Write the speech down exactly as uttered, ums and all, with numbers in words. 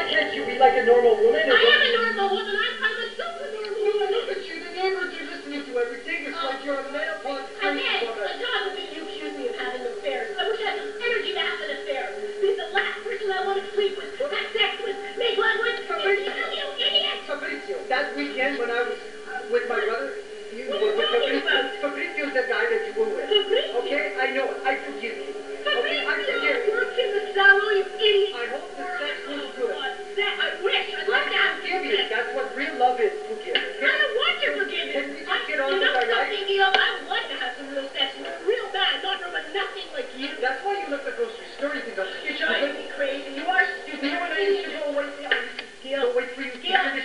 can't you be like a normal woman? I am a normal woman. I'm, I'm a super normal woman. Look at you. The neighbors are listening to everything. It's Oh. like you're a menopause crazy Okay, woman. on top of it, you accuse me of having affairs. I wish I had the energy to have an affair. Be the last person I want to sleep with, have sex with, make love with. Fabrizio. You idiot! Fabrizio, that weekend when I was uh, with my brother, you What were are you with talking Fabrizio. about? Fabrizio's the guy that you were with. Fabrizio? Okay, I know it. I forgive you. Okay, I Fabrizio forgive you. works in the salon, you idiot. I hope the sex was good. That, I wish. I'd love to I have forgive you. sex. That's what real love is. Forgive. I don't want your forgiveness. Can we just get on You with know our life? something, Neil? I